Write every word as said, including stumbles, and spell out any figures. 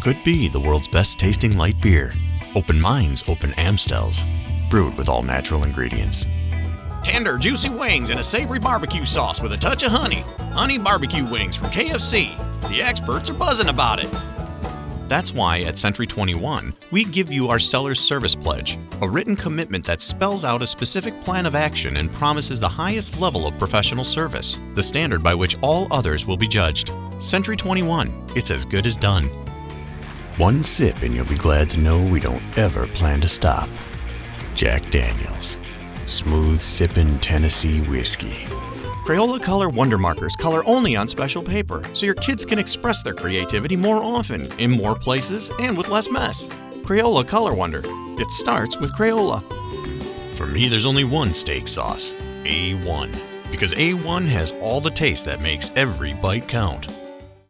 could be the world's best tasting light beer. Open minds, open Amstels. Brewed with all natural ingredients. Tender, juicy wings and a savory barbecue sauce with a touch of honey. Honey barbecue wings from K F C. The experts are buzzing about it. That's why at Century twenty-one, we give you our Seller's Service Pledge, a written commitment that spells out a specific plan of action and promises the highest level of professional service, the standard by which all others will be judged. Century twenty-one, it's as good as done. One sip and you'll be glad to know we don't ever plan to stop. Jack Daniels. Smooth sippin' Tennessee whiskey. Crayola Color Wonder Markers color only on special paper, so your kids can express their creativity more often, in more places, and with less mess. Crayola Color Wonder. It starts with Crayola. For me, there's only one steak sauce. A one. Because A one has all the taste that makes every bite count.